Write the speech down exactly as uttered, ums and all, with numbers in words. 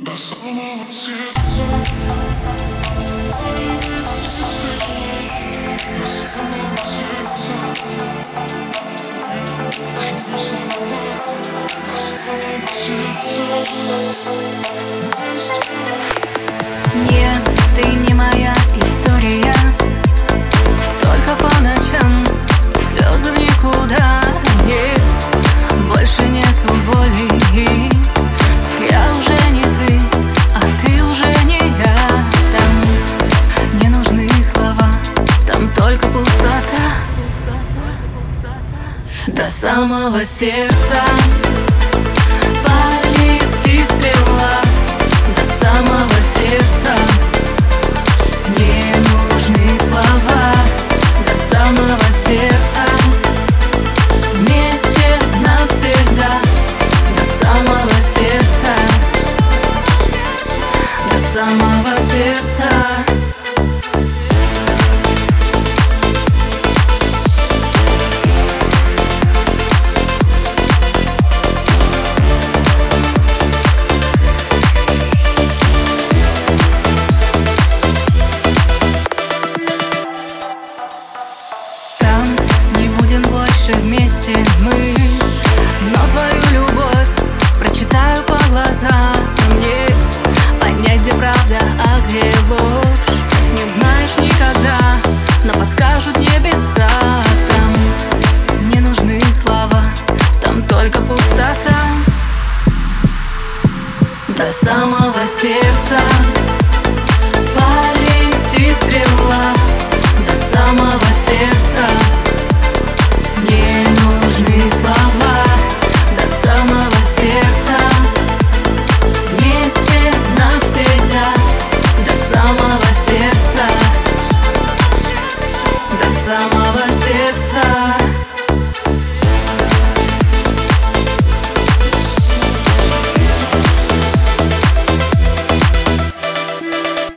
до самого сердца. До самого сердца. Живи снова до самого сердца. Нет, ты не моя история. Только по ночам слезы в никуда. Нет, больше нету боли. Я уже не ты, а ты уже не я. Там не нужны слова, там только пустота. До самого сердца полетит стрела. До самого сердца не нужны слова. До самого сердца вместе навсегда. До самого сердца, до самого сердца. Вместе мы, но твою любовь прочитаю по глазам. Мне понять, где правда, а где ложь не узнаешь никогда, но подскажут небеса. Там не нужны слова, там только пустота. До самого сердца полетит стрела. До самого сердца не нужны слова.